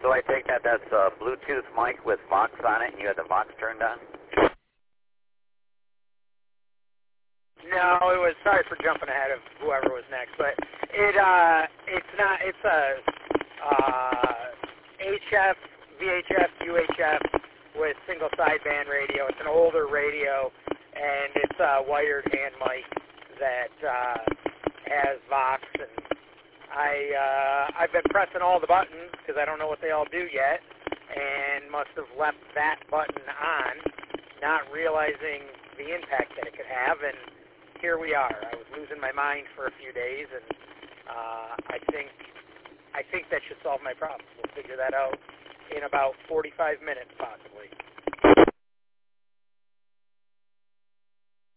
So I take that that's a Bluetooth mic with Vox on it, and you had the Vox turned on? No, it was, sorry for jumping ahead of whoever was next, but it's not, it's a HF, VHF, UHF with single sideband radio. It's an older radio, and it's a wired hand mic that has Vox, and I've been pressing all the buttons because I don't know what they all do yet, and must have left that button on, not realizing the impact that it could have, and here we are. I was losing my mind for a few days, and I think that should solve my problem. We'll figure that out in about 45 minutes, possibly.